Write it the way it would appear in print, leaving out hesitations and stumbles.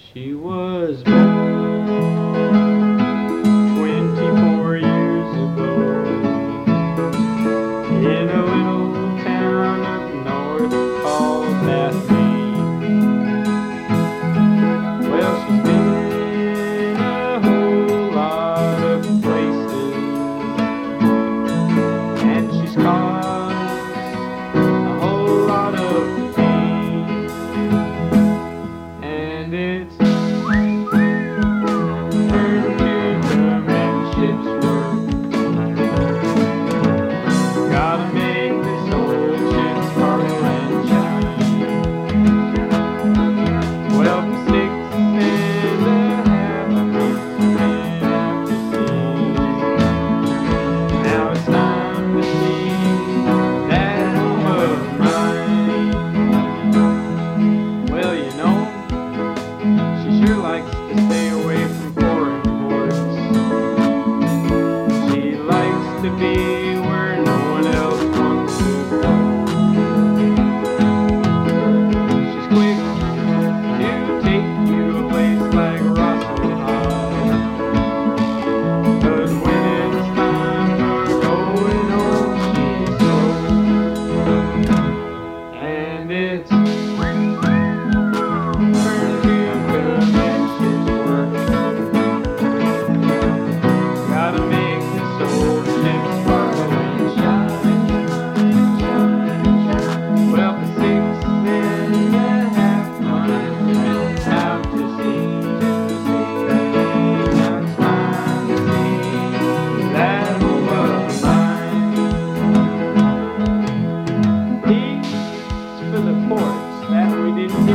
She was born 24 years ago in a little town up north called Bethlehem. Well, she's been in a whole lot of places, and she's caused a whole lot of pain, and it's turned to the ship's work. Gotta make this old ship sparkle and shine. Well, for 6.5 months been out to sea. Now it's time to see that home of mine. Well, you know, she sure likes to stay away from foreign ports. She likes to be where no one else wants to go. She's quick to take you to a place like Roswell, but when it's time for going home, she's slow, and it's turned to conventions work. Gotta make this old ship sparkle and shine. Well, for 6.5 months been out to sea. Now it's time to see that home of mine. Peace for the ports that we didn't